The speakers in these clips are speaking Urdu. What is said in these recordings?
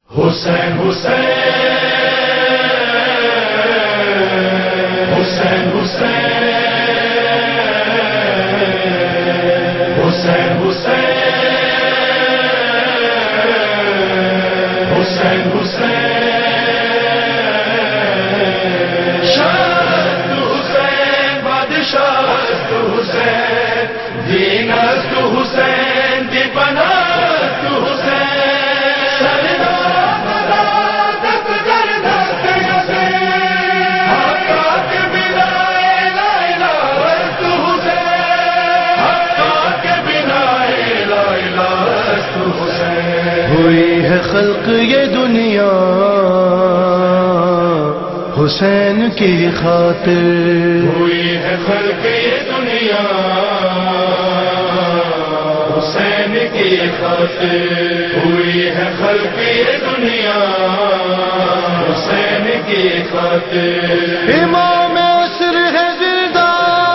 حسین حسین حسین حسین حسین حسین حسین حسین شاست حسین بادشاہ حسین دین است حسین دی بناست حسین ہوئی ہے خلق یہ دنیا حسین کی خاطر، ہوئی ہے خلق یہ دنیا حسین کی خاطر، ہوئی ہے خلق یہ دنیا حسین کی خاطر۔ امام عصر ہے زندہ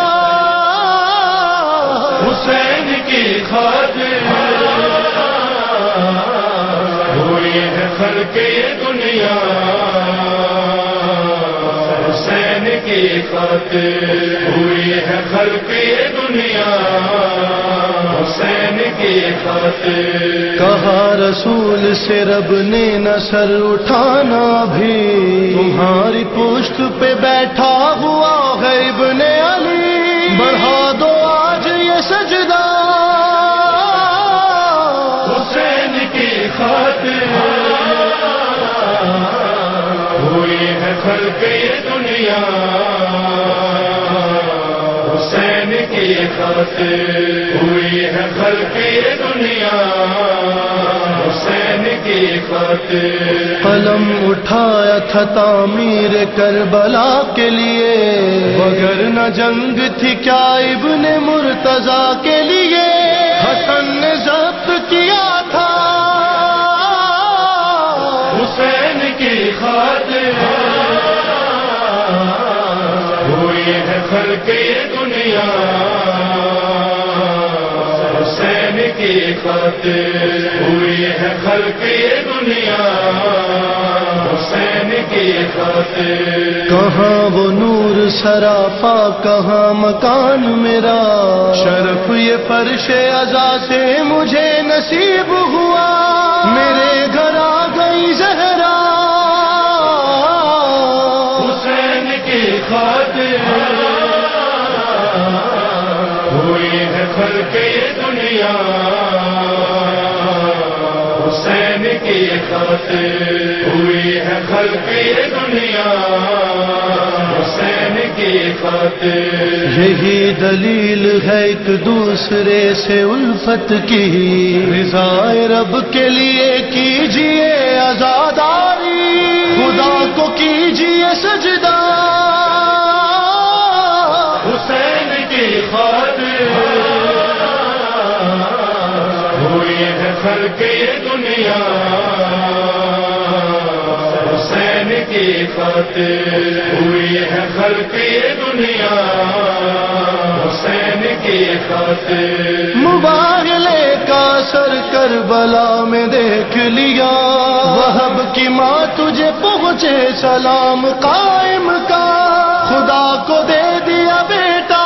حسین کی خاطر، ہوئی ہے خلق یہ دنیا حسین کی خاطر، ہوئی ہے خلق یہ دنیا حسین کی خاطر۔ کہا رسول سے رب نے نہ سر اٹھانا بھی، تمہاری پشت پہ بیٹھا ہوا ہے ابن علی، بڑھا دو آج یہ سجدہ حسین کی خاطر، ہوئی ہے خلق یہ دنیا حسین کی خاطر، ہوئی ہے خلق یہ دنیا حسین کی خاطر۔ قلم اٹھایا تھا تعمیر کربلا کے لیے، وگرنہ جنگ تھی کیا ابن مرتضیٰ کے لیے، حسن نے ضبط کیا تھا حسین کی خاطر، ہوئی ہے خلق یہ دنیا حسین کی خاطر، ہوئی ہے خلق یہ دنیا حسین کی خاطر۔ کہاں وہ نور سراپا، کہاں مکان میرا، شرف یہ فرش عزا سے مجھے نصیب ہوا، میرے گھر آ گئی زہرا حسین کی خاطر، ہوئی ہے خلق یہ دنیا حسین کی خاطر، ہوئی ہے خلق یہ دنیا حسین کی خاطر۔ یہی دلیل ہے ایک دوسرے سے الفت کی، رضا رب کے لیے کیجئے عزاداری، خدا کو کیجئے سجدہ حسین کی خاطر، ہوئی ہے خلق یہ دنیا حسین کی خاطر، ہوئی ہے خلق یہ دنیا حسین کی خاطر۔ مباغلے کا سر کربلا میں دیکھ لیا، وہب کی ماں تجھے پہنچے سلام قائم کا، خدا کو دے دیا بیٹا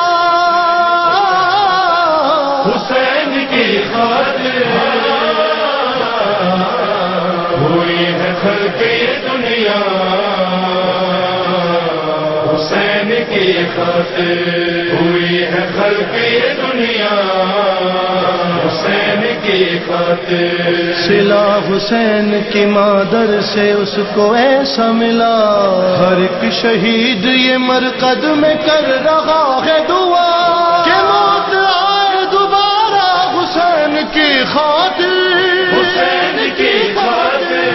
حسین کی خاطر، ہوئی ہے خلق یہ دنیا حسین کی خاطر، ہوئی ہے خلق یہ دنیا حسین کی خاطر۔ صلہ حسین کی مادر سے اس کو ایسا ملا، ہر ایک شہید یہ مرقد میں کر رہا ہے دعا کہ موت آئے دوبارہ حسین کی خاطر، حسین کی خاطر،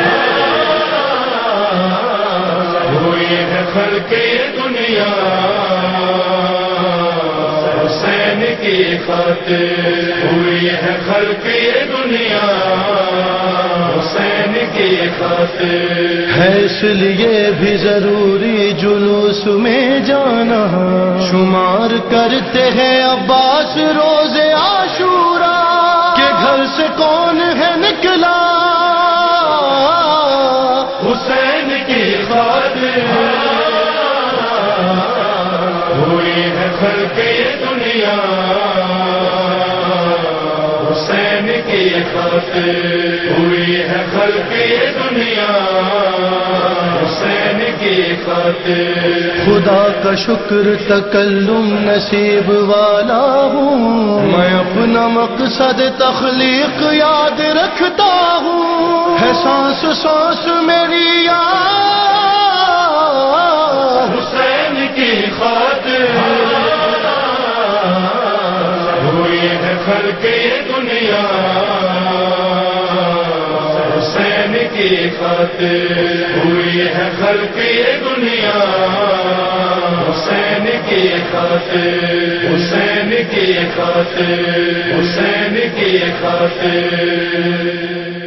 ہوئی ہے خلق یہ دنیا حسین کی خاطر، ہوئی ہے خلق یہ دنیا حسین کی خاطر۔ ہے اس لیے بھی ضروری جلوس میں جانا، شمار کرتے ہیں عباس روز عاشورا کہ گھر سے کون ہے نکلا خاطر ہوئی ہے خلق یہ دنیا حسین کی خاطر خدا کا شکر تکلم نصیب والا ہوں میں اپنا مقصد تخلیق یاد رکھتا ہوں ہے سانس سانس میری یاد حسین کی خاطر ہوئی ہے خلق یہ دنیا حسین کی خاطر ہوئی ہے خلق یہ دنیا حسین کی خاطر حسین کی خاطر حسین کی خاطر